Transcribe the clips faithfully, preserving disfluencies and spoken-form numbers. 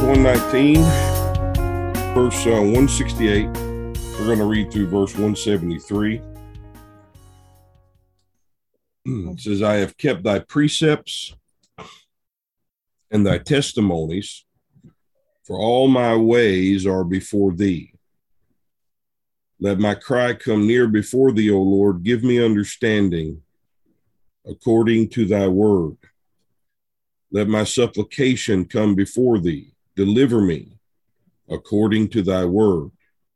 one nineteen, verse uh, one sixty-eight. We're going to read through verse one seventy-three. It says, I have kept thy precepts and thy testimonies, for all my ways are before thee. Let my cry come near before thee, O Lord. Give me understanding according to thy word. Let my supplication come before thee. Deliver me according to thy word.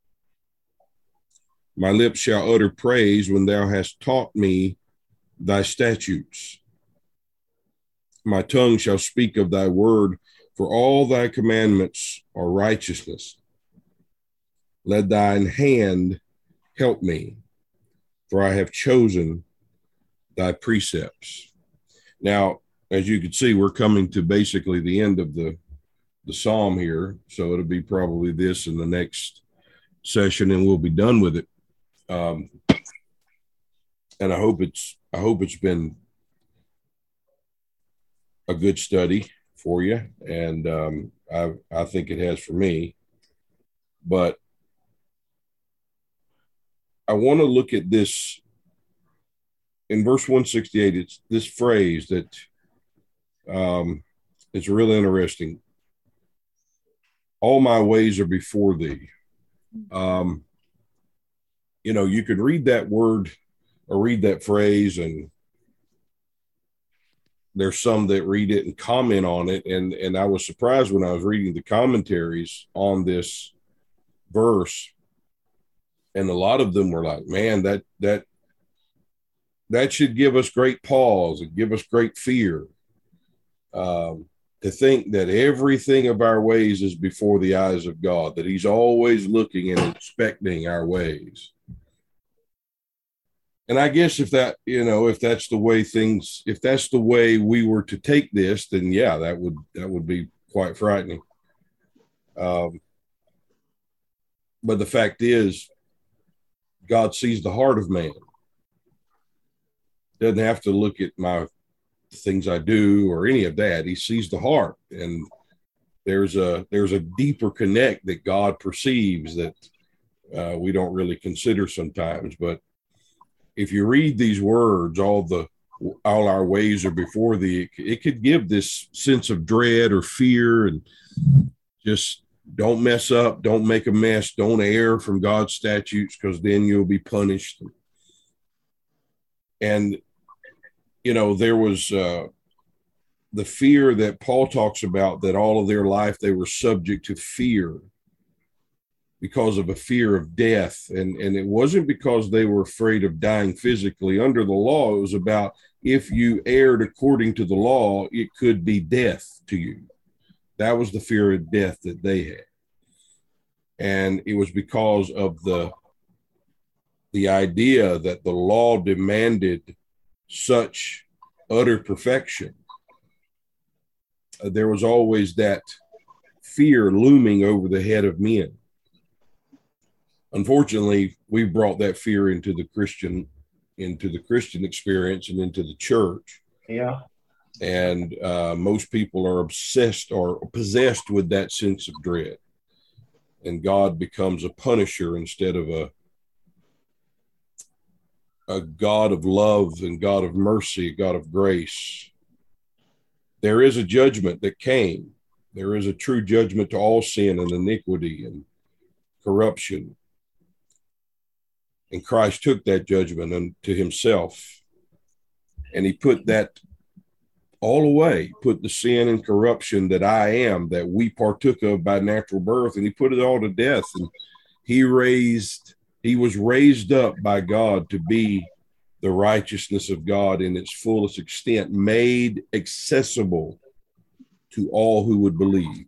My lips shall utter praise when thou hast taught me thy statutes. My tongue shall speak of thy word, for all thy commandments are righteousness. Let thine hand help me, for I have chosen thy precepts. Now, as you can see, we're coming to basically the end of the, the psalm here. So it'll be probably this in the next session, and we'll be done with it. Um, and I hope it's, I hope it's been a good study for you. And um, I, I think it has for me. But I want to look at this in verse one sixty-eight. It's this phrase that um, it's really interesting. All my ways are before thee. Um, you know, you could read that word or read that phrase, and there's some that read it and comment on it. And, and I was surprised when I was reading the commentaries on this verse. And a lot of them were like, man, that, that, that should give us great pause and give us great fear. Um, to think that everything of our ways is before the eyes of God, that he's always looking and inspecting our ways. And I guess if that, you know, if that's the way things, if that's the way we were to take this, then yeah, that would, that would be quite frightening. Um, but the fact is, God sees the heart of man. Doesn't have to look at my things I do or any of that. He sees the heart, and there's a, there's a deeper connect that God perceives that uh, we don't really consider sometimes. But if you read these words, all the, all our ways are before thee, it could give this sense of dread or fear, and just don't mess up, don't make a mess, don't err from God's statutes, because then you'll be punished. And, you know, there was uh, the fear that Paul talks about, that all of their life they were subject to fear because of a fear of death. And, and it wasn't because they were afraid of dying physically under the law. It was about, if you erred according to the law, it could be death to you. That was the fear of death that they had. And it was because of the, the idea that the law demanded such utter perfection. Uh, there was always that fear looming over the head of men. Unfortunately, we brought that fear into the Christian, into the Christian experience and into the church. Yeah. And uh, most people are obsessed or possessed with that sense of dread. And God becomes a punisher instead of a, a God of love and God of mercy, a God of grace. There is a judgment that came. There is a true judgment to all sin and iniquity and corruption. And Christ took that judgment unto himself, and he put that all away, put the sin and corruption that I am, that we partook of by natural birth, and he put it all to death. And he raised, he was raised up by God to be the righteousness of God in its fullest extent, made accessible to all who would believe.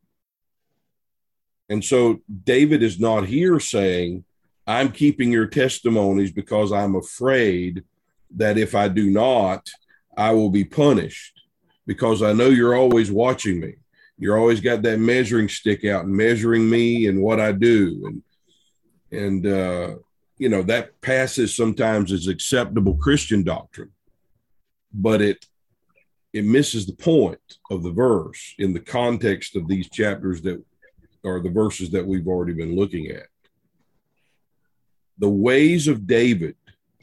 And so David is not here saying, I'm keeping your testimonies because I'm afraid that if I do not, I will be punished, because I know you're always watching me. You're always got that measuring stick out and measuring me and what I do. And, and, uh, you know, that passes sometimes as acceptable Christian doctrine, but it, it misses the point of the verse in the context of these chapters that are the verses that we've already been looking at. The ways of David,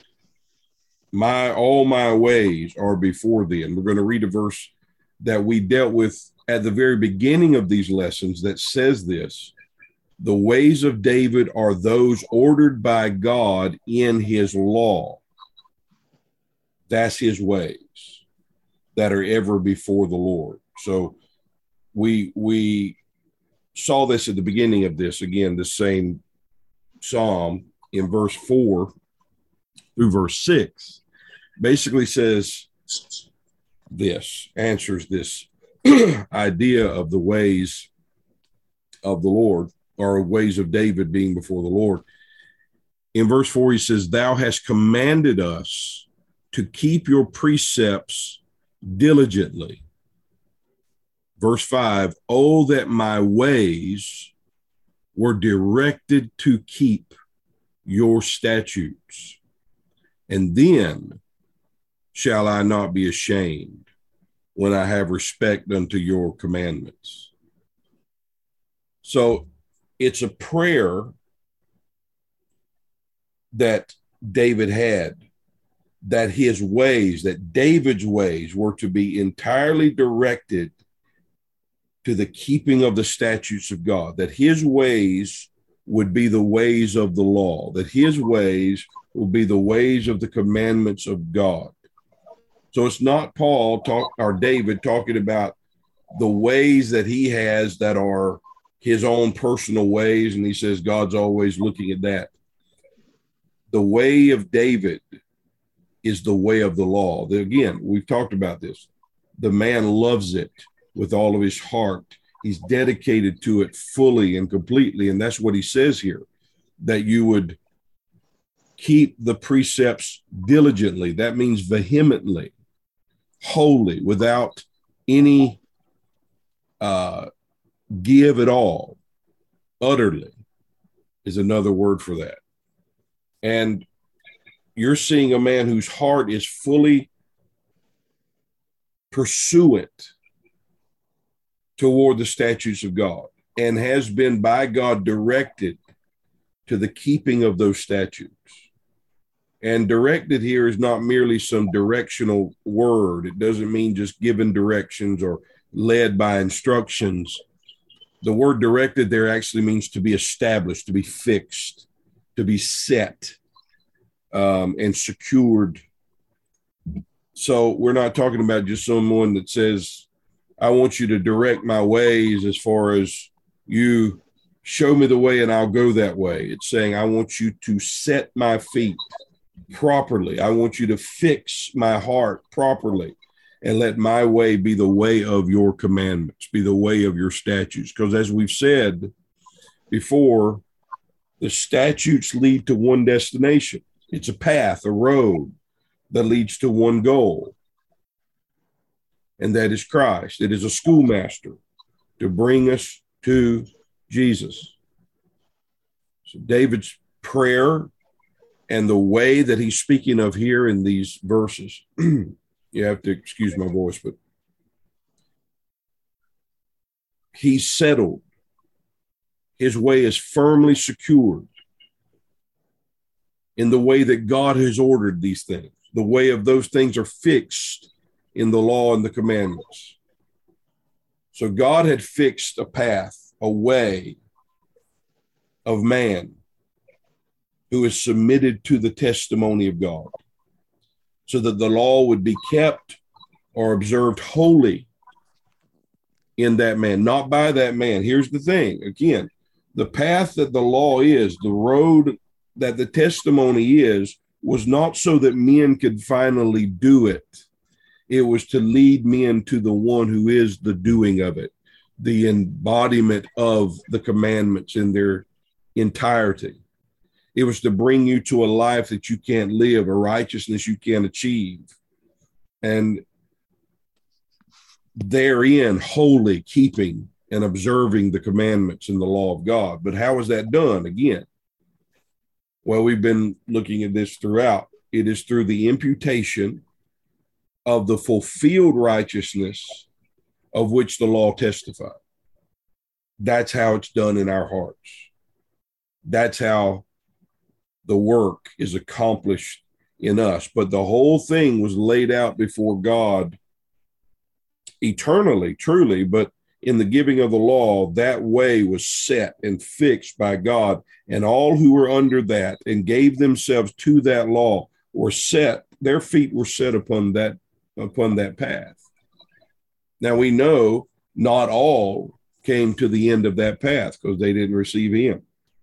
my all my ways are before thee. And we're going to read a verse that we dealt with at the very beginning of these lessons that says this. The ways of David are those ordered by God in his law. That's his ways that are ever before the Lord. So we we saw this at the beginning of this, again, the same psalm in verse four through verse six, basically says this, answers this idea of the ways of the Lord, or ways of David being before the Lord. In verse four, he says, thou hast commanded us to keep your precepts diligently. Verse five, oh, that my ways were directed to keep your statutes, and then shall I not be ashamed when I have respect unto your commandments. So it's a prayer that David had, that his ways, that David's ways were to be entirely directed to the keeping of the statutes of God, that his ways would be the ways of the law, that his ways will be the ways of the commandments of God. So it's not Paul talk or David talking about the ways that he has that are his own personal ways, and he says God's always looking at that. The way of David is the way of the law. Again, we've talked about this. The man loves it with all of his heart. He's dedicated to it fully and completely, and that's what he says here, that you would keep the precepts diligently. That means vehemently, wholly, without any uh, give at all. Utterly is another word for that. And you're seeing a man whose heart is fully pursuant toward the statutes of God and has been by God directed to the keeping of those statutes. And directed here is not merely some directional word. It doesn't mean just given directions or led by instructions. The word directed there actually means to be established, to be fixed, to be set, um, and secured. So we're not talking about just someone that says, I want you to direct my ways as far as you show me the way and I'll go that way. It's saying, I want you to set my feet properly. I want you to fix my heart properly and let my way be the way of your commandments, be the way of your statutes. Because as we've said before, the statutes lead to one destination. It's a path, a road that leads to one goal. And that is Christ. It is a schoolmaster to bring us to Jesus. So David's prayer and the way that he's speaking of here in these verses, you have to excuse my voice, but he's settled. His way is firmly secured in the way that God has ordered these things. The way of those things are fixed in the law and the commandments. So God had fixed a path, a way of man who is submitted to the testimony of God, so that the law would be kept or observed wholly in that man, not by that man. Here's the thing. Again, the path that the law is, the road that the testimony is, was not so that men could finally do it. It was to lead men to the one who is the doing of it, the embodiment of the commandments in their entirety. It was to bring you to a life that you can't live, a righteousness you can't achieve. And therein, wholly keeping and observing the commandments and the law of God. But how is that done? Again, well, we've been looking at this throughout. It is through the imputation of the fulfilled righteousness of which the law testified. That's how it's done in our hearts. That's how the work is accomplished in us. But the whole thing was laid out before God eternally, truly, but in the giving of the law, that way was set and fixed by God, and all who were under that and gave themselves to that law were set, their feet were set upon that, upon that path. Now we know not all came to the end of that path because they didn't receive him.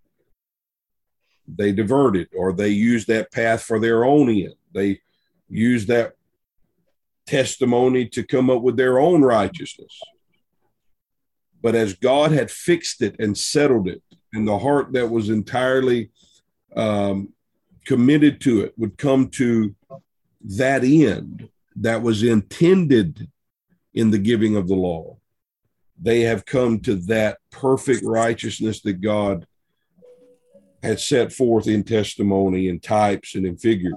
They diverted, or they used that path for their own end. They used that testimony to come up with their own righteousness. But as God had fixed it and settled it, and the heart that was entirely um, committed to it would come to that end that was intended in the giving of the law, they have come to that perfect righteousness that God had set forth in testimony, in types, and in figures.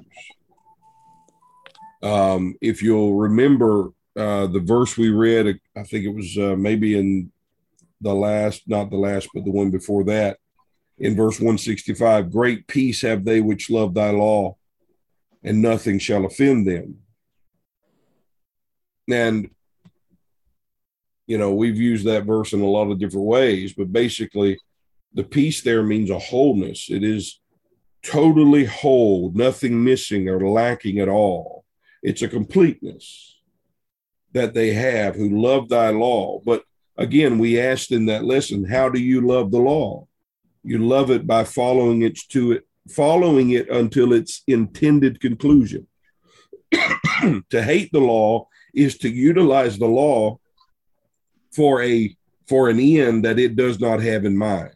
Um, if you'll remember uh, the verse we read, I think it was uh, maybe in the last, not the last, but the one before that, in verse one sixty-five, great peace have they which love thy law, and nothing shall offend them. And, you know, we've used that verse in a lot of different ways, but basically the peace there means a wholeness. It is totally whole, nothing missing or lacking at all. It's a completeness that they have who love thy law. But again, we asked in that lesson, how do you love the law? You love it by following it to it, following it until its intended conclusion. To hate the law is to utilize the law for a for an end that it does not have in mind.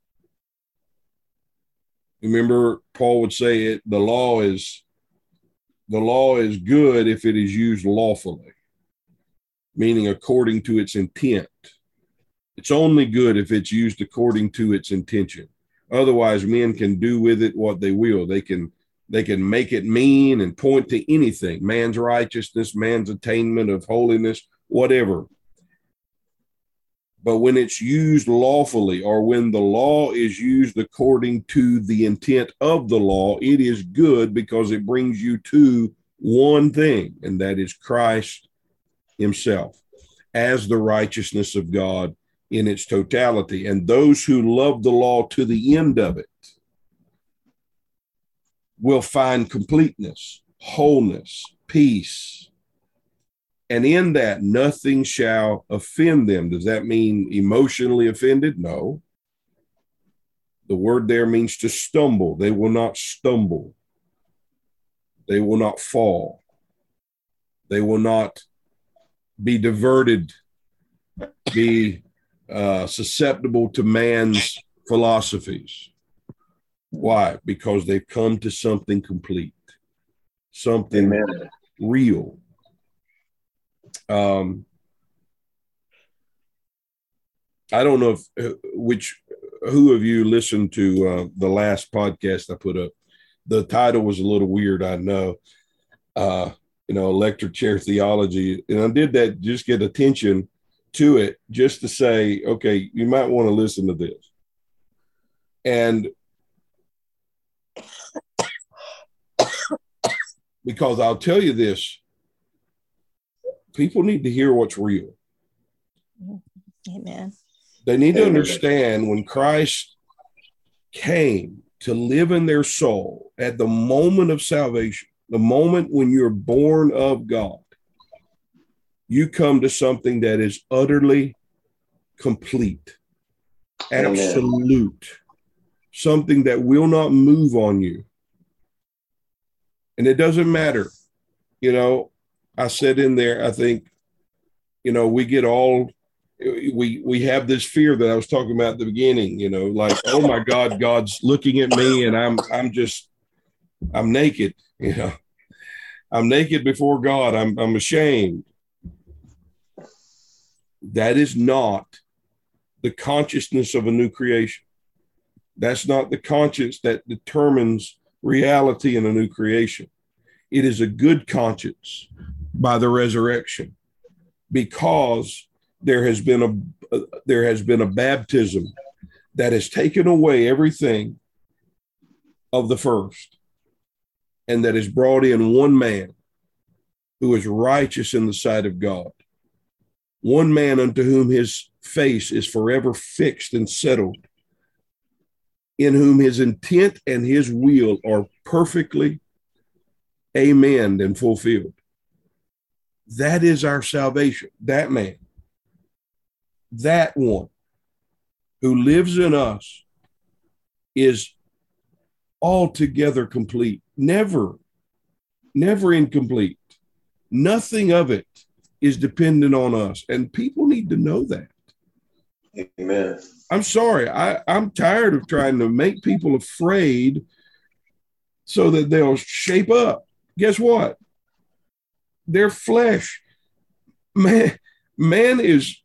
Remember, Paul would say it, the law is the law is good if it is used lawfully, meaning according to its intent. It's only good if it's used according to its intention. Otherwise, men can do with it what they will. They can they can make it mean and point to anything, man's righteousness, man's attainment of holiness, whatever. But when it's used lawfully, or when the law is used according to the intent of the law, it is good because it brings you to one thing, and that is Christ himself as the righteousness of God in its totality. And those who love the law to the end of it will find completeness, wholeness, peace. And in that, nothing shall offend them. Does that mean emotionally offended? No. The word there means to stumble. They will not stumble. They will not fall. They will not be diverted, be uh, susceptible to man's philosophies. Why? Because they've come to something complete, something Amen. Real. Um, I don't know if uh, which who of you listened to uh, the last podcast I put up. The title was a little weird, I know. Uh, you know, electric chair theology, and I did that just get attention to it, just to say, okay, you might want to listen to this. And because I'll tell you this, people need to hear what's real. Amen. They need to understand when Christ came to live in their soul at the moment of salvation, the moment when you're born of God, you come to something that is utterly complete, absolute, something that will not move on you. And it doesn't matter, you know, I said in there, I think, you know, we get all, we we have this fear that I was talking about at the beginning, you know, like, oh my God, God's looking at me and I'm, I'm just, I'm naked, you know, I'm naked before God. I'm, I'm ashamed. That is not the consciousness of a new creation. That's not the conscience that determines reality in a new creation. It is a good conscience by the resurrection, because there has been a, there has been a baptism that has taken away everything of the first, and that has brought in one man who is righteous in the sight of God, one man unto whom his face is forever fixed and settled, in whom his intent and his will are perfectly amened and fulfilled. That is our salvation. That man, that one who lives in us, is altogether complete, never, never incomplete. Nothing of it is dependent on us. And people need to know that. Amen. I'm sorry. I, I'm tired of trying to make people afraid so that they'll shape up. Guess what? Their flesh. Man, man is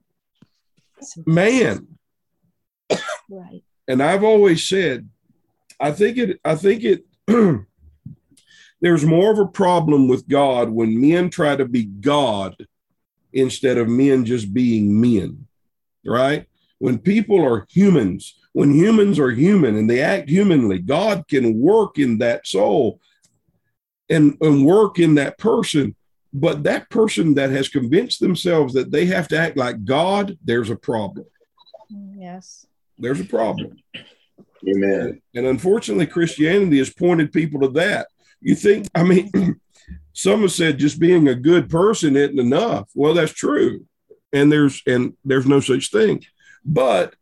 man. Right. And I've always said, I think it, I think it, there's more of a problem with God when men try to be God instead of men just being men, right? When people are humans, when humans are human and they act humanly, God can work in that soul and, and work in that person. But that person that has convinced themselves that they have to act like God, there's a problem. Yes. There's a problem. Amen. And unfortunately, Christianity has pointed people to that. You think, I mean, some have said just being a good person isn't enough. Well, that's true. And there's, and there's no such thing, but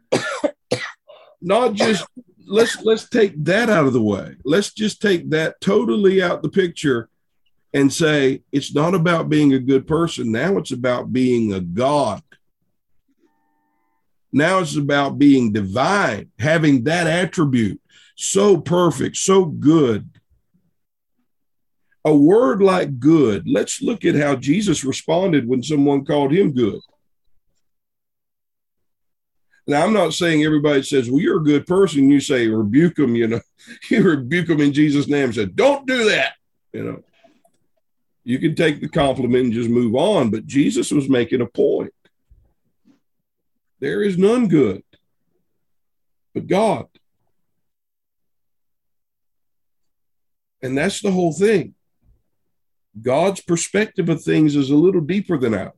not just, let's, let's take that out of the way. Let's just take that totally out the picture and say, it's not about being a good person. Now it's about being a God. Now it's about being divine, having that attribute, so perfect, so good. A word like good, let's look at how Jesus responded when someone called him good. Now, I'm not saying everybody says, well, you're a good person. You say, rebuke them, you know, you rebuke them in Jesus' name and say, don't do that. You know, you can take the compliment and just move on. But Jesus was making a point. There is none good but God. And that's the whole thing. God's perspective of things is a little deeper than ours.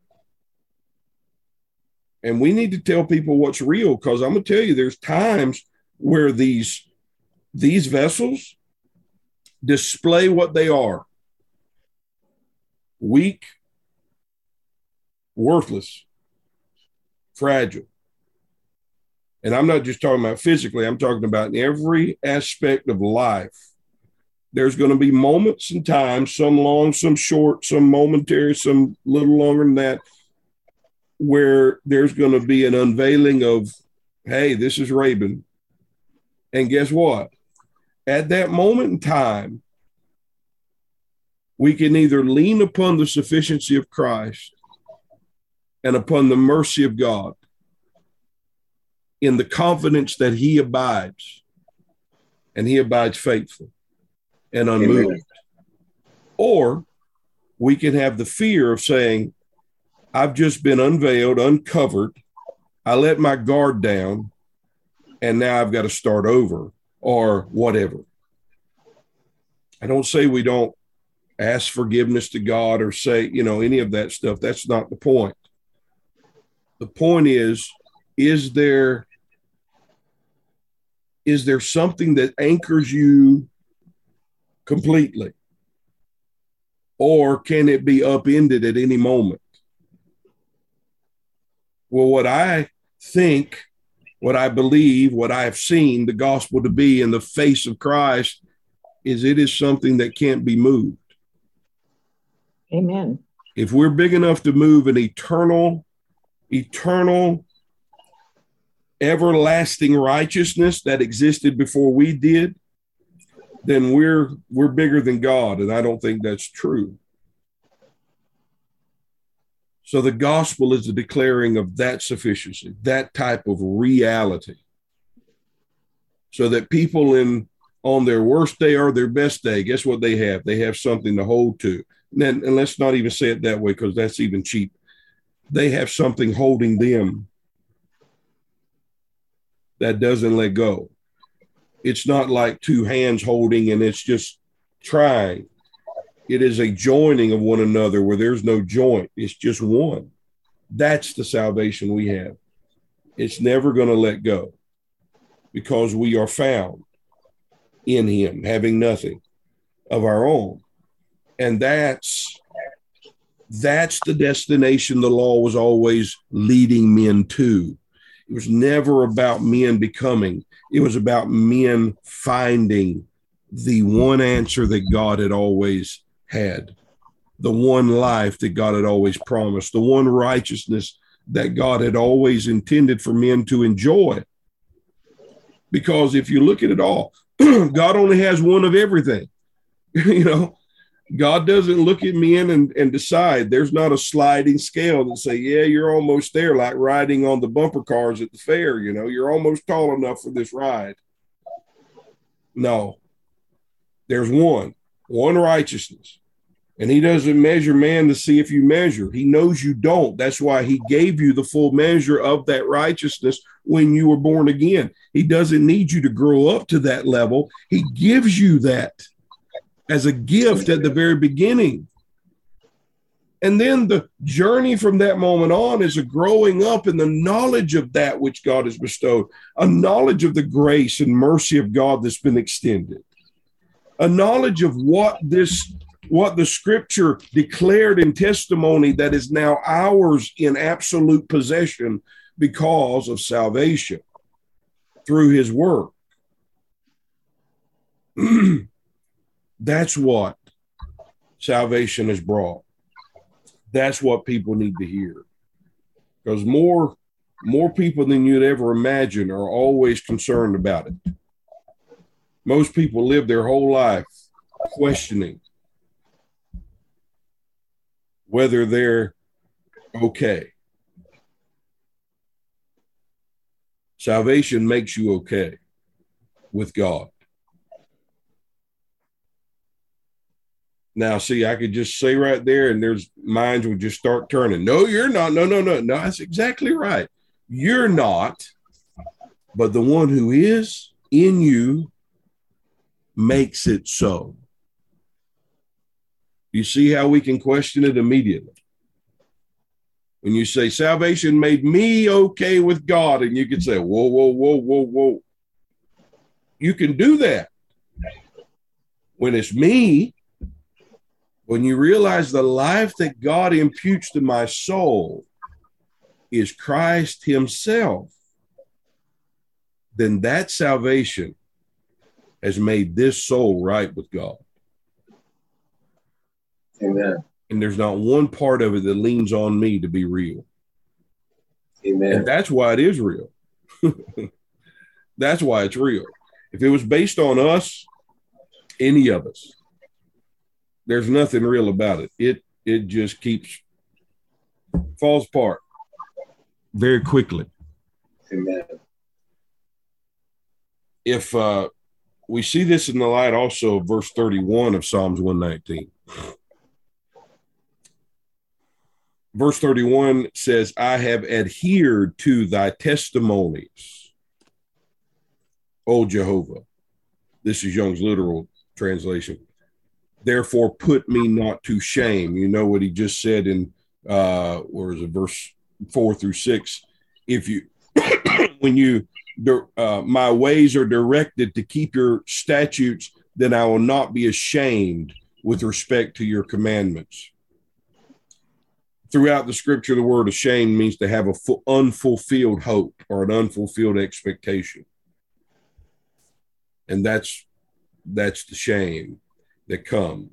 And we need to tell people what's real, because I'm going to tell you, there's times where these, these vessels display what they are. Weak, worthless, fragile. And I'm not just talking about physically, I'm talking about in every aspect of life. There's going to be moments and times, some long, some short, some momentary, some little longer than that, where there's going to be an unveiling of, hey, this is Rabin. And guess what? At that moment in time, we can either lean upon the sufficiency of Christ and upon the mercy of God in the confidence that he abides, and he abides faithful and unmoved. Amen. Or we can have the fear of saying, I've just been unveiled, uncovered. I let my guard down, and now I've got to start over, or whatever. I don't say we don't ask forgiveness to God or say, you know, any of that stuff. That's not the point. The point is, is there, is there something that anchors you completely? Or can it be upended at any moment? Well, what I think, what I believe, what I have seen the gospel to be in the face of Christ is it is something that can't be moved. Amen. If we're big enough to move an eternal, eternal, everlasting righteousness that existed before we did, then we're we're bigger than God, and I don't think that's true. So the gospel is the declaring of that sufficiency, that type of reality, so that people in on their worst day or their best day, guess what they have? They have something to hold to. And, and let's not even say it that way, because that's even cheap. They have something holding them that doesn't let go. It's not like two hands holding and it's just trying. It is a joining of one another where there's no joint. It's just one. That's the salvation we have. It's never going to let go because we are found in him, having nothing of our own. And that's, that's the destination the law was always leading men to. It was never about men becoming. It was about men finding the one answer that God had always had, the one life that God had always promised, the one righteousness that God had always intended for men to enjoy. Because if you look at it all, God only has one of everything. You know, God doesn't look at men and, and decide. There's not a sliding scale that say, yeah, you're almost there, like riding on the bumper cars at the fair. You know, you're almost tall enough for this ride. No, there's one, one righteousness. And he doesn't measure man to see if you measure. He knows you don't. That's why he gave you the full measure of that righteousness when you were born again. He doesn't need you to grow up to that level. He gives you that as a gift at the very beginning. And then the journey from that moment on is a growing up in the knowledge of that which God has bestowed, a knowledge of the grace and mercy of God that's been extended, a knowledge of what this, what the scripture declared in testimony that is now ours in absolute possession because of salvation through his work. That's what salvation has brought. That's what people need to hear. Because more, more people than you'd ever imagine are always concerned about it. Most people live their whole life questioning whether they're okay. Salvation makes you okay with God. Now, see, I could just say right there, and there's minds would just start turning. No, you're not. No, no, no, no. That's exactly right. You're not, but the one who is in you makes it so. You see how we can question it immediately? When you say salvation made me okay with God, and you can say, whoa, whoa, whoa, whoa, whoa. You can do that. When it's me, when you realize the life that God imputes to my soul is Christ himself, then that salvation has made this soul right with God. Amen. And there's not one part of it that leans on me to be real. Amen. And that's why it is real. That's why it's real. If it was based on us, any of us, there's nothing real about it. It it just keeps falls apart very quickly. Amen. If uh, we see this in the light also of verse thirty-one of Psalms one nineteen. Verse thirty-one says, I have adhered to thy testimonies, O Jehovah. This is Young's literal translation. Therefore, put me not to shame. You know what he just said in, uh, where is it, verse four through six? If you, when you, uh, my ways are directed to keep your statutes, then I will not be ashamed with respect to your commandments. Throughout the scripture, the word ashamed means to have a full, unfulfilled hope or an unfulfilled expectation. And that's, that's the shame that comes.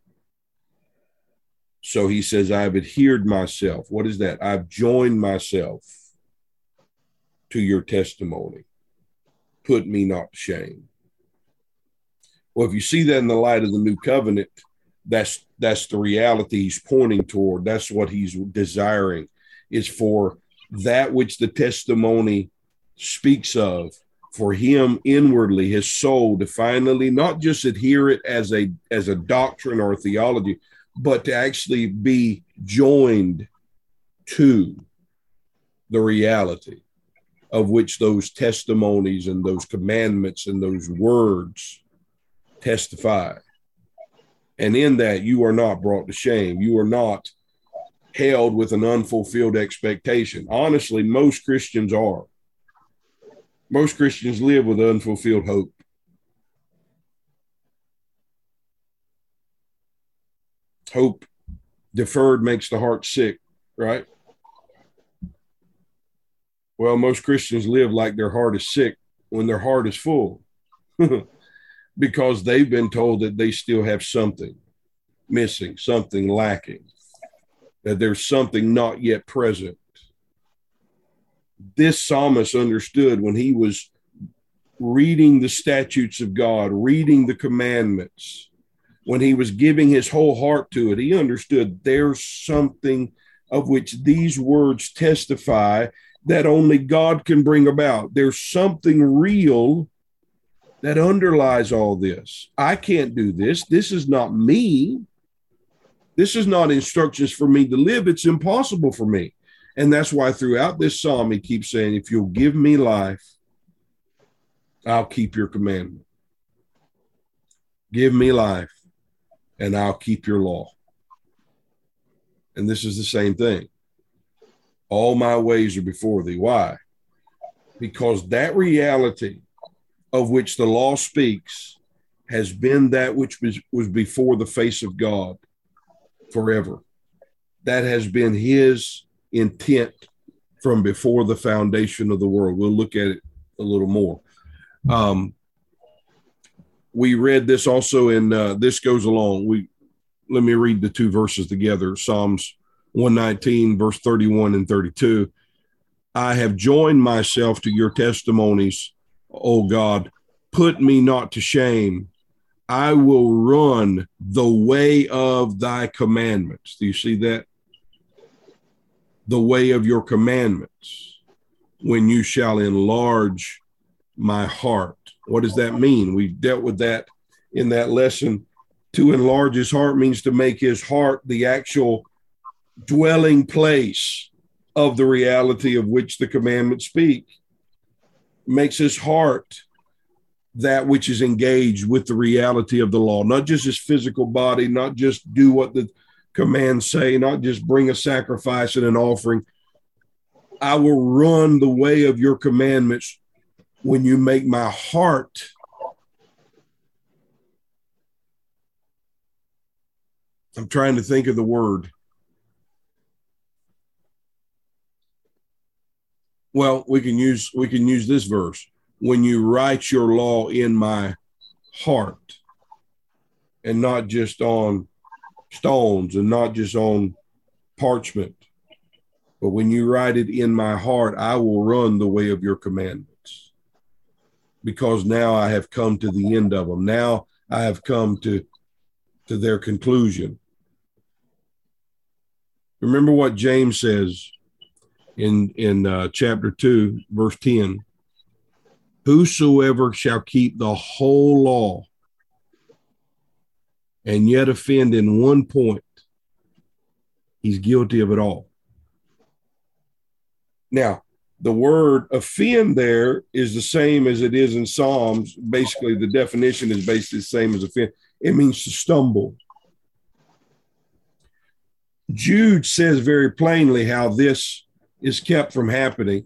So he says, I've adhered myself. What is that? I've joined myself to your testimony. Put me not to shame. Well, if you see that in the light of the new covenant, that's that's the reality he's pointing toward. That's what he's desiring, is for that which the testimony speaks of, for him inwardly, his soul, to finally not just adhere it as a as a doctrine or a theology, but to actually be joined to the reality of which those testimonies and those commandments and those words testify. And in that, you are not brought to shame. You are not held with an unfulfilled expectation. Honestly, most Christians are. Most Christians live with unfulfilled hope. Hope deferred makes the heart sick, right? Well, most Christians live like their heart is sick when their heart is full because they've been told that they still have something missing, something lacking, that there's something not yet present. This psalmist understood when he was reading the statutes of God, reading the commandments, when he was giving his whole heart to it, he understood there's something of which these words testify that only God can bring about. There's something real that underlies all this. I can't do this. This is not me. This is not instructions for me to live. It's impossible for me. And that's why throughout this psalm, he keeps saying, if you'll give me life, I'll keep your commandment. Give me life, and I'll keep your law. And this is the same thing. All my ways are before thee. Why? Because that reality of which the law speaks has been that which was, was before the face of God forever. That has been his intent from before the foundation of the world. We'll look at it a little more. Um, we read this also in, uh, this goes along. We, let me read the two verses together. Psalms one nineteen, verse thirty-one and thirty-two. I have joined myself to your testimonies, O God. Put me not to shame. I will run the way of thy commandments. Do you see that? The way of your commandments, when you shall enlarge my heart. What does that mean? We dealt with that in that lesson. To enlarge his heart means to make his heart the actual dwelling place of the reality of which the commandments speak. Makes his heart that which is engaged with the reality of the law, not just his physical body, not just do what the commands say, not just bring a sacrifice and an offering. I will run the way of your commandments when you make my heart I'm trying to think of the word. Well, we can use we can use this verse. When you write your law in my heart, and not just on stones and not just on parchment, but when you write it in my heart, I will run the way of your commandments, because now I have come to the end of them. Now I have come to, to their conclusion. Remember what James says in, in uh, chapter two, verse ten. Whosoever shall keep the whole law and yet offend in one point, he's guilty of it all. Now, the word offend there is the same as it is in Psalms. Basically, the definition is basically the same as offend. It means to stumble. Jude says very plainly how this is kept from happening.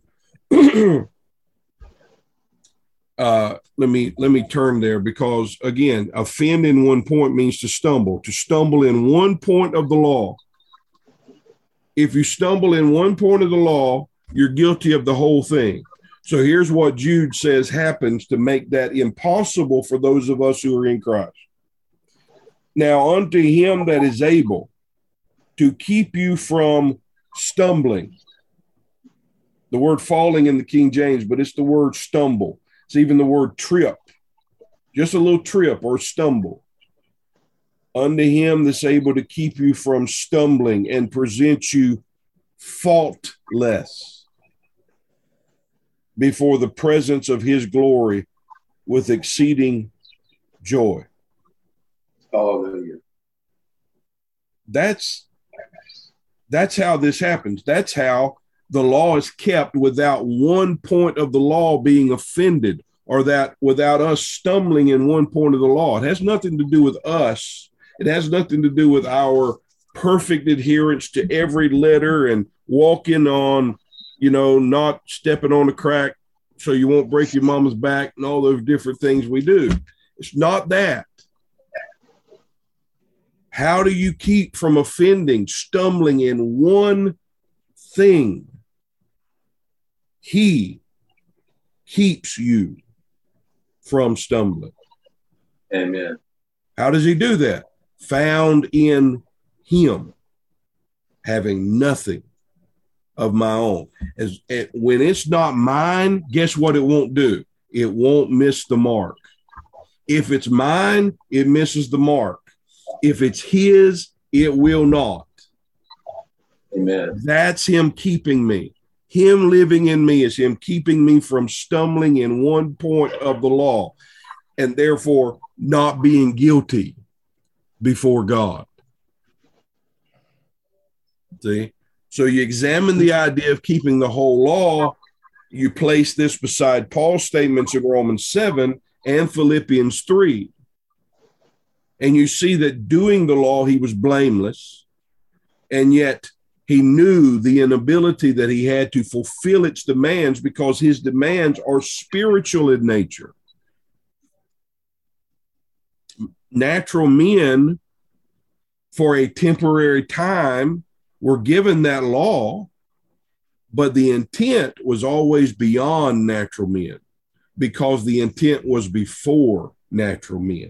Uh, let me let me turn there, because again, offend in one point means to stumble, to stumble in one point of the law. If you stumble in one point of the law, you're guilty of the whole thing. So here's what Jude says happens to make that impossible for those of us who are in Christ. Now unto him that is able to keep you from stumbling. The word falling in the King James, but it's the word stumble. It's even the word trip, just a little trip or stumble. Unto him that's able to keep you from stumbling and present you faultless before the presence of his glory with exceeding joy. Hallelujah. That's that's how this happens. That's how the law is kept without one point of the law being offended, or that without us stumbling in one point of the law. It has nothing to do with us. It has nothing to do with our perfect adherence to every letter and walking on, you know, not stepping on a crack so you won't break your mama's back and all those different things we do. It's not that. How do you keep from offending, stumbling in one thing? He keeps you from stumbling. Amen. How does he do that? Found in him, having nothing of my own. As it, when it's not mine, guess what it won't do? It won't miss the mark. If it's mine, it misses the mark. If it's his, it will not. Amen. That's him keeping me. Him living in me is him keeping me from stumbling in one point of the law, and therefore not being guilty before God. See? So you examine the idea of keeping the whole law. You place this beside Paul's statements in Romans seven and Philippians three. And you see that doing the law, he was blameless, and yet he knew the inability that he had to fulfill its demands because his demands are spiritual in nature. Natural men, for a temporary time, were given that law, but the intent was always beyond natural men because the intent was before natural men.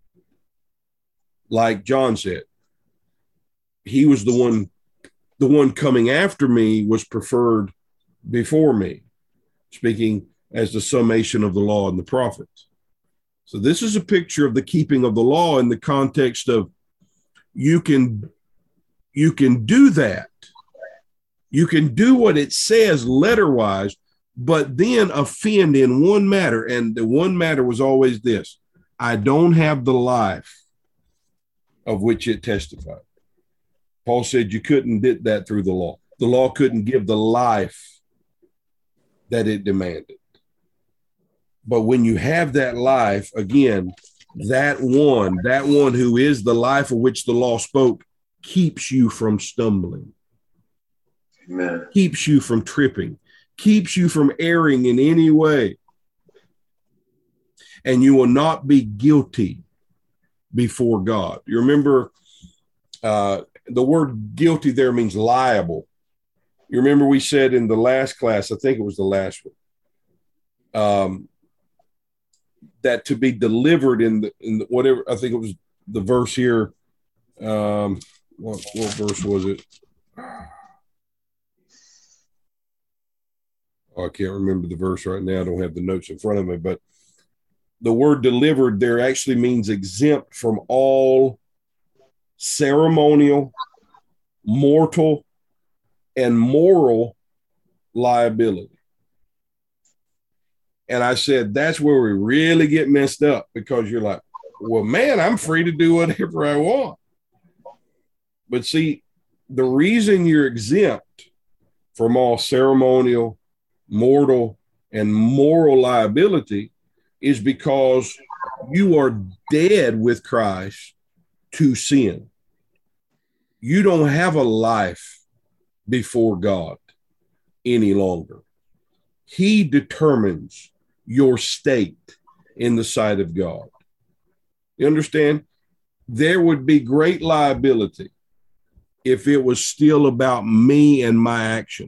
Like John said, he was the one, the one coming after me was preferred before me, speaking as the summation of the law and the prophets. So this is a picture of the keeping of the law in the context of you can, you can do that. You can do what it says letter-wise, but then offend in one matter. And the one matter was always this: I don't have the life of which it testified. Paul said you couldn't get that through the law. The law couldn't give the life that it demanded. But when you have that life, again, that one, that one who is the life of which the law spoke, keeps you from stumbling. Amen. Keeps you from tripping, keeps you from erring in any way. And you will not be guilty before God. You remember uh, the word guilty there means liable. You remember we said in the last class, I think it was the last one, um, that to be delivered in the, in the, whatever, I think it was the verse here. Um, what, what verse was it? Oh, I can't remember the verse right now. I don't have the notes in front of me, but the word delivered there actually means exempt from all ceremonial, mortal, and moral liability. And I said, that's where we really get messed up, because you're like, well, man, I'm free to do whatever I want. But see, the reason you're exempt from all ceremonial, mortal, and moral liability is because you are dead with Christ to sin. You don't have a life before God any longer. He determines your state in the sight of God. You understand? There would be great liability if it was still about me and my actions.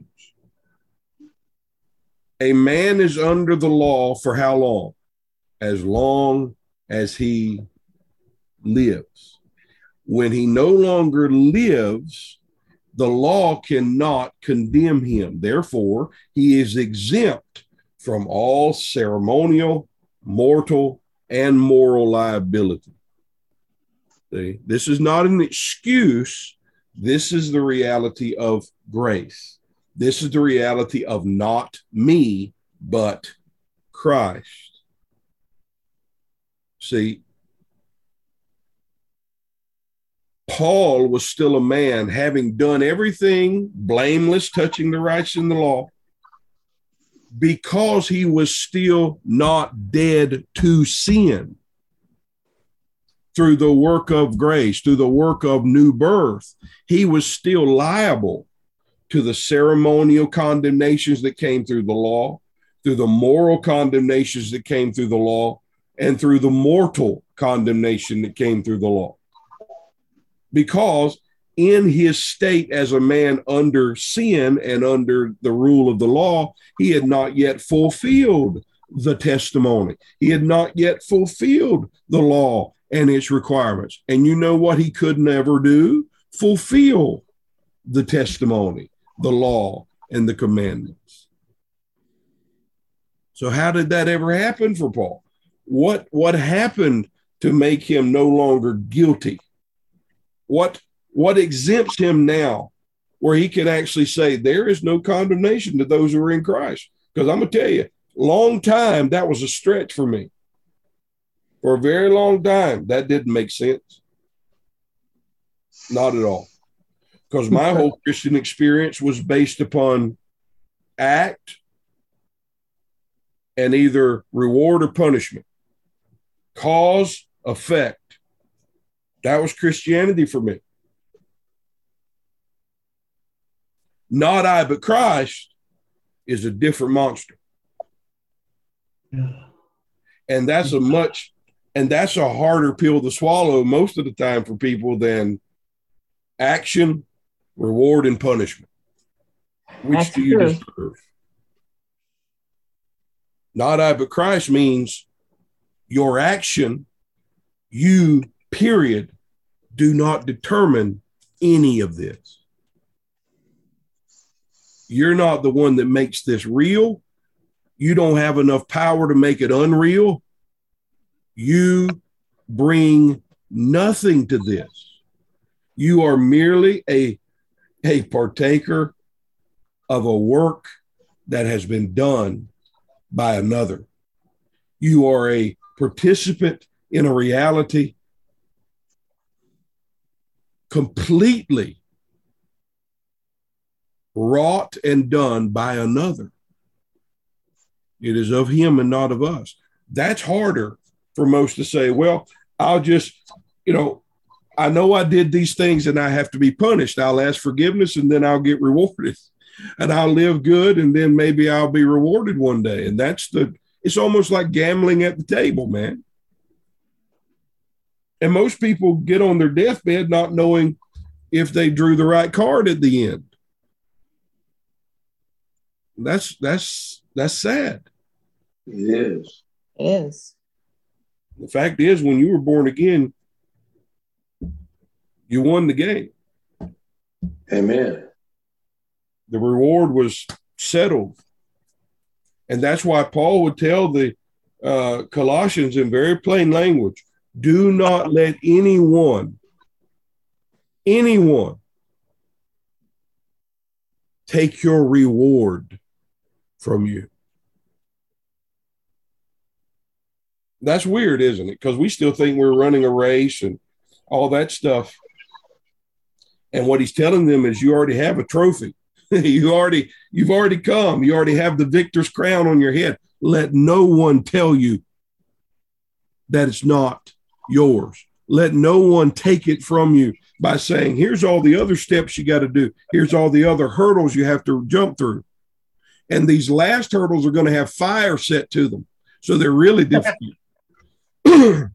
A man is under the law for how long? As long as he lives. When he no longer lives, the law cannot condemn him. Therefore, he is exempt from all ceremonial, mortal, and moral liability. See, this is not an excuse. This is the reality of grace. This is the reality of not me, but Christ. See, Paul was still a man, having done everything blameless, touching the rights in the law, because he was still not dead to sin through the work of grace, through the work of new birth. He was still liable to the ceremonial condemnations that came through the law, through the moral condemnations that came through the law, and through the mortal condemnation that came through the law. Because in his state as a man under sin and under the rule of the law, he had not yet fulfilled the testimony. He had not yet fulfilled the law and its requirements. And you know what he could never do? Fulfill the testimony, the law, and the commandments. So how did that ever happen for Paul? What, what happened to make him no longer guilty? What, what exempts him now where he can actually say there is no condemnation to those who are in Christ? Because I'm going to tell you, long time, that was a stretch for me. For a very long time, that didn't make sense. Not at all. Because my whole Christian experience was based upon act and either reward or punishment. Cause, effect. That was Christianity for me. Not I, but Christ is a different monster. Yeah. And that's a much, and that's a harder pill to swallow most of the time for people than action, reward, and punishment. Which That's do you true. deserve? Not I, but Christ means your action, you, period, do not determine any of this. You're not the one that makes this real. You don't have enough power to make it unreal. You bring nothing to this. You are merely a, a partaker of a work that has been done by another. You are a participant in a reality completely wrought and done by another. It is of him and not of us. That's harder for most to say, well, I'll just, you know, I know I did these things and I have to be punished. I'll ask forgiveness and then I'll get rewarded. And I'll live good and then maybe I'll be rewarded one day. And that's the, it's almost like gambling at the table, man. And most people get on their deathbed not knowing if they drew the right card at the end. That's, that's, that's sad. It is. It is. The fact is, when you were born again, you won the game. Amen. The reward was settled. And that's why Paul would tell the uh, Colossians in very plain language, do not let anyone, anyone take your reward from you. That's weird, isn't it? Because we still think we're running a race and all that stuff. And what he's telling them is you already have a trophy. you already, you've already come. You already have the victor's crown on your head. Let no one tell you that it's not yours. Let no one take it from you by saying, here's all the other steps you got to do. Here's all the other hurdles you have to jump through. And these last hurdles are going to have fire set to them. So they're really difficult. Oh,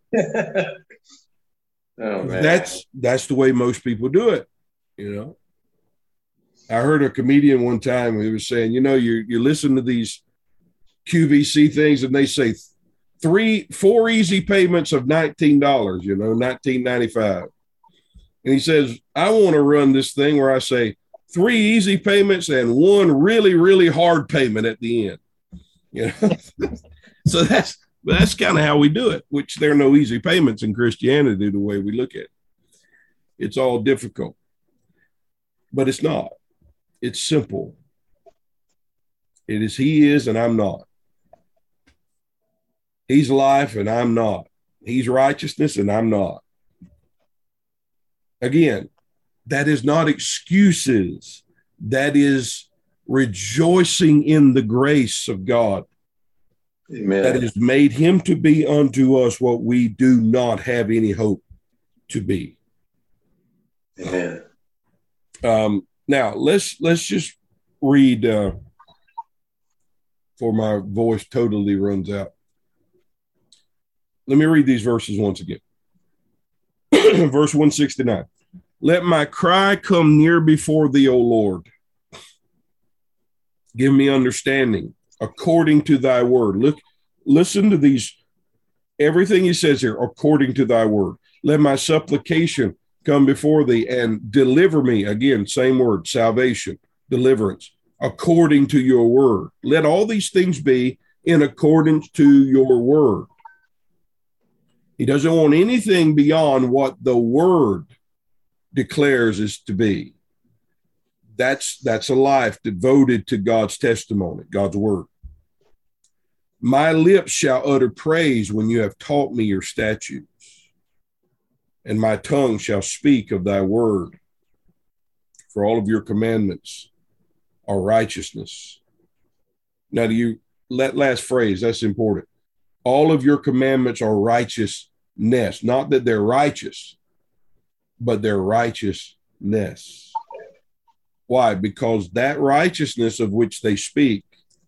man. That's that's the way most people do it, you know. I heard a comedian one time who was saying, you know, you you listen to these Q V C things and they say three, four easy payments of nineteen dollars, you know, nineteen ninety-five. And he says, I want to run this thing where I say three easy payments and one really, really hard payment at the end. You know, so that's that's kind of how we do it, which there are no easy payments in Christianity, the way we look at it. It's all difficult, but it's not. It's simple. It is he is and I'm not. He's life and I'm not. He's righteousness and I'm not. Again, that is not excuses. That is rejoicing in the grace of God. Amen. That has made him to be unto us what we do not have any hope to be. Amen. Um, now let's let's just read uh, before my voice totally runs out. Let me read these verses once again. Verse one sixty-nine. Let my cry come near before thee, O Lord. Give me understanding according to thy word. Look, listen to these, everything he says here, according to thy word. Let my supplication come before thee and deliver me. Again, same word, salvation, deliverance, according to your word. Let all these things be in accordance to your word. He doesn't want anything beyond what the word declares is to be. That's, that's a life devoted to God's testimony, God's word. My lips shall utter praise when you have taught me your statutes, and my tongue shall speak of thy word. For all of your commandments are righteousness. Now, do you, that last phrase, that's important. All of your commandments are righteousness, not that they're righteous, but they're righteousness. Why? Because that righteousness of which they speak,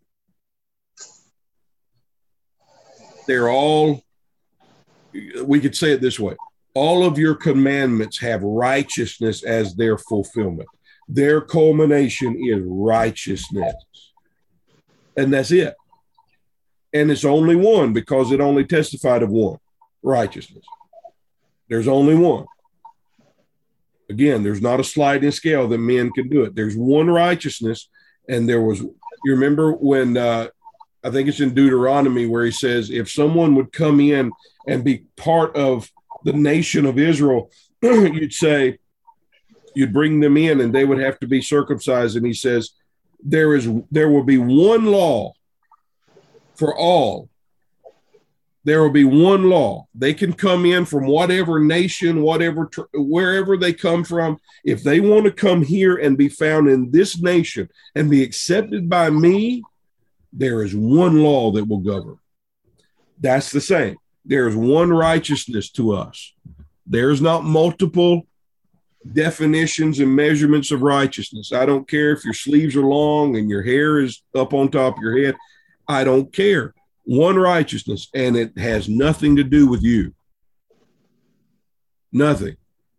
they're all, we could say it this way. All of your commandments have righteousness as their fulfillment. Their culmination is righteousness. And that's it. And it's only one because it only testified of one, righteousness. There's only one. Again, there's not a sliding scale that men can do it. There's one righteousness. And there was, you remember when, uh, I think it's in Deuteronomy where he says, if someone would come in and be part of the nation of Israel, you'd say, you'd bring them in and they would have to be circumcised. And he says, there is, there will be one law for all. There will be one law. They can come in from whatever nation, whatever, wherever they come from. If they want to come here and be found in this nation and be accepted by me, there is one law that will govern. That's the same. There is one righteousness to us. There's not multiple definitions and measurements of righteousness. I don't care if your sleeves are long and your hair is up on top of your head. I don't care. One righteousness, and it has nothing to do with you. Nothing.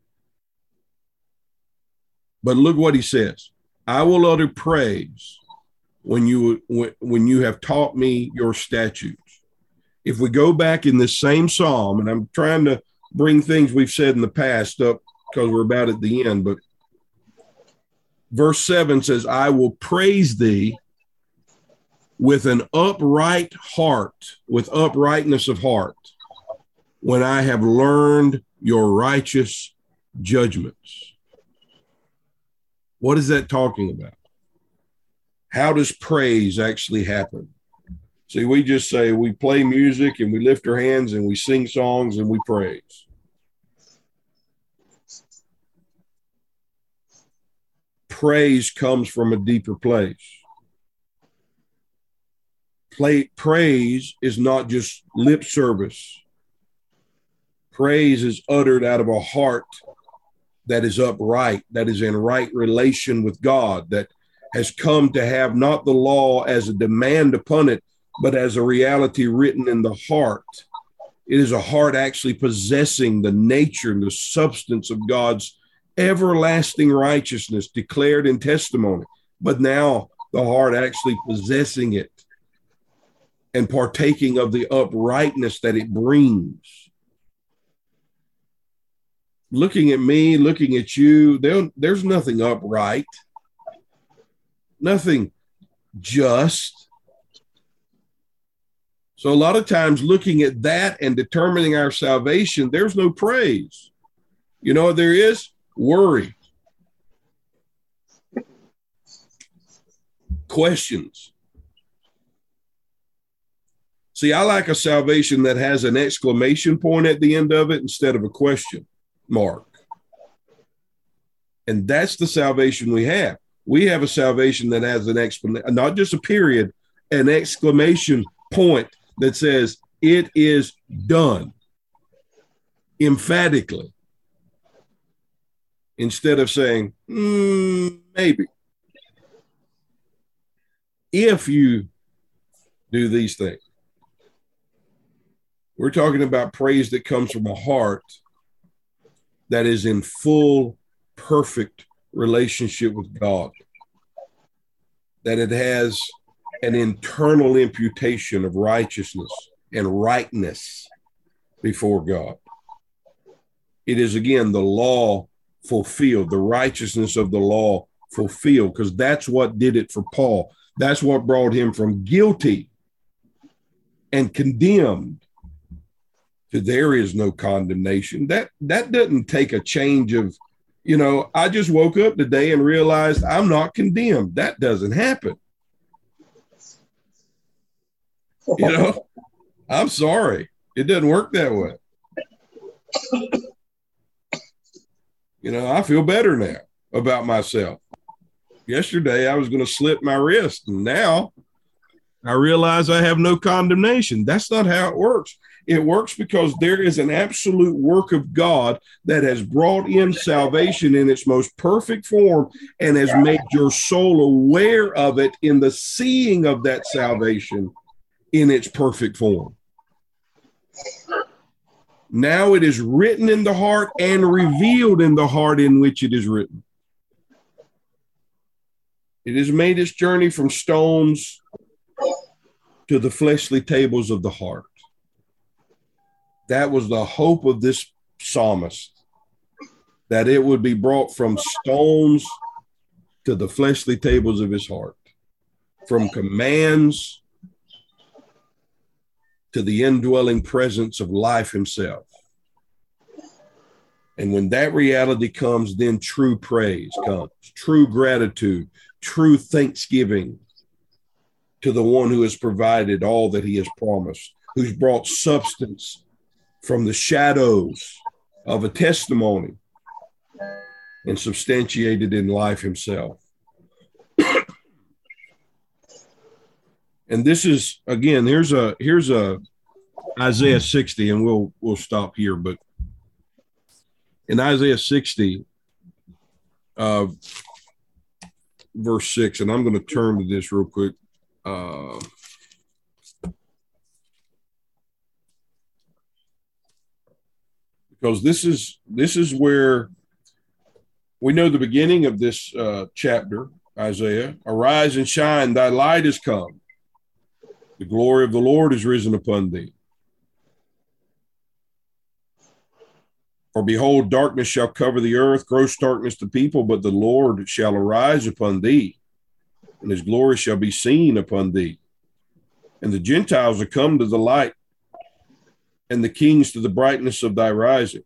But look what he says. I will utter praise when you when, when you have taught me your statutes. If we go back in this same psalm, and I'm trying to bring things we've said in the past up because we're about at the end, but verse seven says, I will praise thee with an upright heart, with uprightness of heart, when I have learned your righteous judgments. What is that talking about? How does praise actually happen? See, we just say we play music and we lift our hands and we sing songs and we praise. Praise comes from a deeper place. Play, praise is not just lip service. Praise is uttered out of a heart that is upright, that is in right relation with God, that has come to have not the law as a demand upon it, but as a reality written in the heart. It is a heart actually possessing the nature and the substance of God's everlasting righteousness declared in testimony, but now the heart actually possessing it and partaking of the uprightness that it brings. Looking at me, looking at you, there, there's nothing upright, nothing just. So a lot of times looking at that and determining our salvation, there's no praise. You know what there is? Worry. Questions. See, I like a salvation that has an exclamation point at the end of it instead of a question mark. And that's the salvation we have. We have a salvation that has an explanation, not just a period, an exclamation point that says it is done emphatically, instead of saying, mm, maybe. If you do these things. We're talking about praise that comes from a heart that is in full, perfect relationship with God, that it has an internal imputation of righteousness and rightness before God. It is, again, the law fulfilled, the righteousness of the law fulfilled, because that's what did it for Paul. That's what brought him from guilty and condemned to there is no condemnation. That that doesn't take a change of, you know, I just woke up today and realized I'm not condemned. That doesn't happen. You know, I'm sorry. It doesn't work that way. You know, I feel better now about myself. Yesterday, I was going to slip my wrist, and now I realize I have no condemnation. That's not how it works. It works because there is an absolute work of God that has brought in salvation in its most perfect form and has made your soul aware of it in the seeing of that salvation in its perfect form. Now it is written in the heart and revealed in the heart in which it is written. It has made its journey from stones to the fleshly tables of the heart. That was the hope of this psalmist, that it would be brought from stones to the fleshly tables of his heart, from commands to the indwelling presence of life himself. And when that reality comes, then true praise comes, true gratitude, true thanksgiving to the one who has provided all that he has promised, who's brought substance from the shadows of a testimony and substantiated in life himself. And this is, again, here's a here's a Isaiah sixty, and we'll we'll stop here. But in Isaiah sixty, uh, verse six, and I'm going to turn to this real quick. Uh, because this is this is where we know the beginning of this uh, chapter, Isaiah. Arise and shine, thy light is come. The glory of the Lord is risen upon thee. For behold, darkness shall cover the earth, gross darkness the people, but the Lord shall arise upon thee, and his glory shall be seen upon thee. And the Gentiles are come to the light, and the kings to the brightness of thy rising.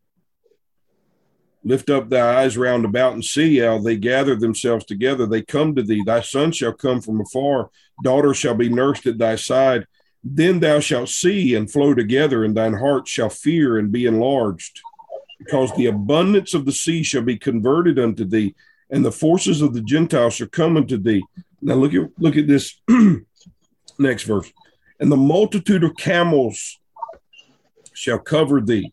Lift up thy eyes round about and see how they gather themselves together. They come to thee. Thy son shall come from afar. Daughter shall be nursed at thy side. Then thou shalt see and flow together, and thine heart shall fear and be enlarged. Because the abundance of the sea shall be converted unto thee, and the forces of the Gentiles shall come unto thee. Now look at look at this next verse. And the multitude of camels shall cover thee.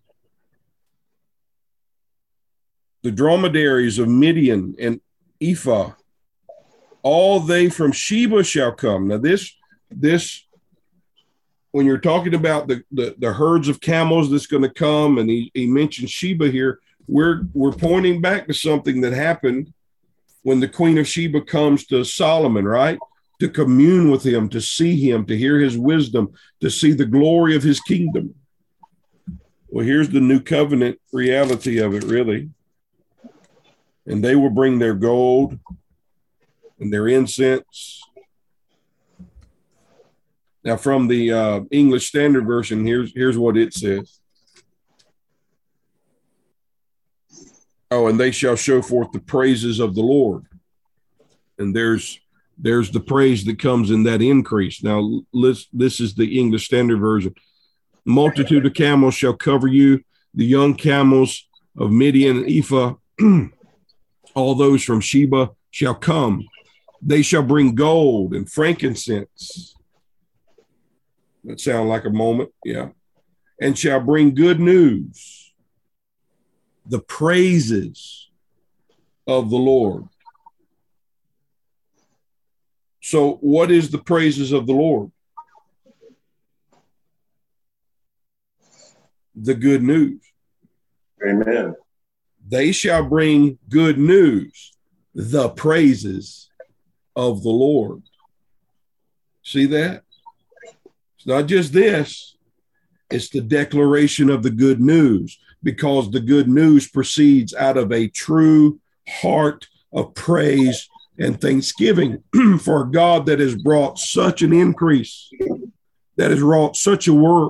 The dromedaries of Midian and Ephah, all they from Sheba shall come. Now this, this, when you're talking about the, the, the herds of camels that's going to come, and he, he mentioned Sheba here, we're, we're pointing back to something that happened when the Queen of Sheba comes to Solomon, right? To commune with him, to see him, to hear his wisdom, to see the glory of his kingdom. Well, here's the new covenant reality of it, really. And they will bring their gold and their incense. Now, from the uh, English Standard Version, here's, here's what it says. Oh, and they shall show forth the praises of the Lord. And there's there's the praise that comes in that increase. Now, this, this is the English Standard Version. Multitude of camels shall cover you, the young camels of Midian and Ephah all those from Sheba shall come. They shall bring gold and frankincense. That sound like a moment, yeah. And shall bring good news, the praises of the Lord. So what is the praises of the Lord? The good news. Amen. They shall bring good news, the praises of the Lord. See that? It's not just this, it's the declaration of the good news, because the good news proceeds out of a true heart of praise and thanksgiving for a God that has brought such an increase, that has wrought such a work,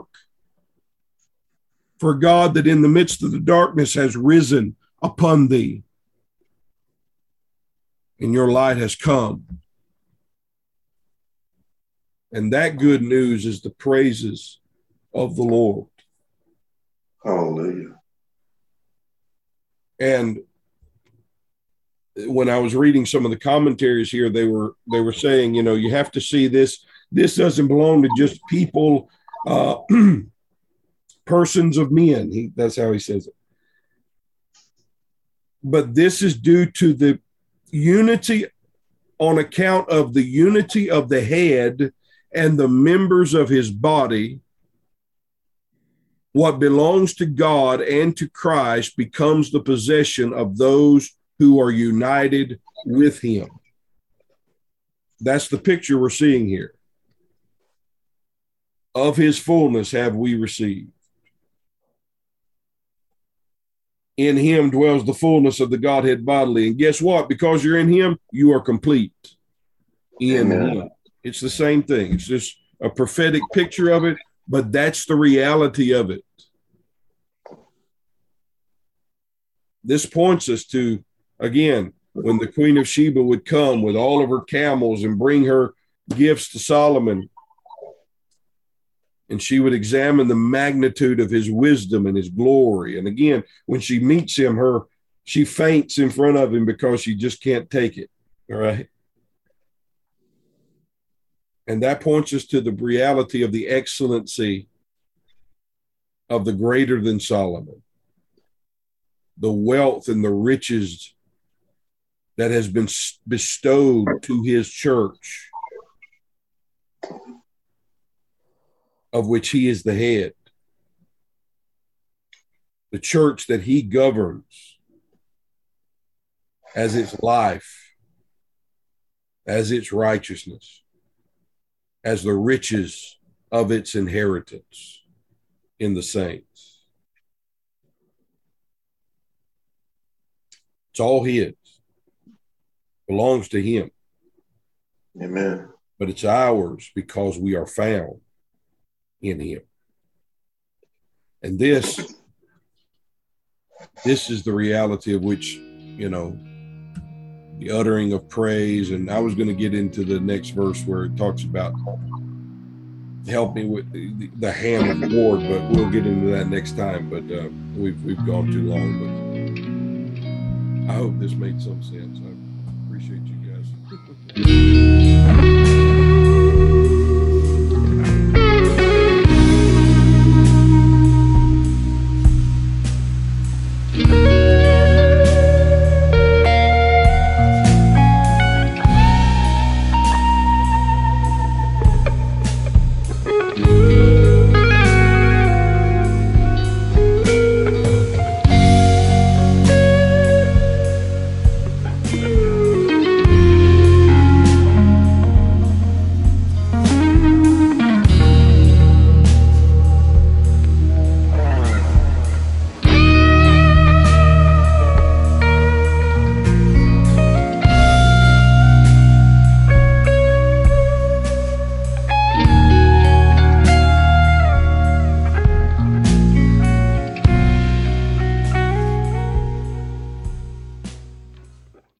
for God that in the midst of the darkness has risen upon thee, and your light has come. And that good news is the praises of the Lord. Hallelujah. And when I was reading some of the commentaries here, they were they were saying, you know, you have to see this. This doesn't belong to just people, uh, persons of men. He, that's how he says it. But this is due to the unity, on account of the unity of the head and the members of his body. What belongs to God and to Christ becomes the possession of those who are united with him. That's the picture we're seeing here. Of his fullness have we received. In him dwells the fullness of the Godhead bodily. And guess what? Because you're in him, you are complete in Amen. him. It's the same thing. It's just a prophetic picture of it, but that's the reality of it. This points us to, again, when the Queen of Sheba would come with all of her camels and bring her gifts to Solomon, and she would examine the magnitude of his wisdom and his glory. And again, when she meets him, her she faints in front of him because she just can't take it. All right. And that points us to the reality of the excellency of the greater than Solomon, the wealth and the riches that has been bestowed to his church, of which he is the head. The church that he governs as its life, as its righteousness, as the riches of its inheritance in the saints. It's all his. Belongs to him. Amen. But it's ours because we are found in him. And this, this is the reality of which, you know, the uttering of praise. And I was going to get into the next verse where it talks about help me with the, the hand of the Lord, but we'll get into that next time. But uh, we've we've gone too long. But I hope this made some sense. I appreciate you guys.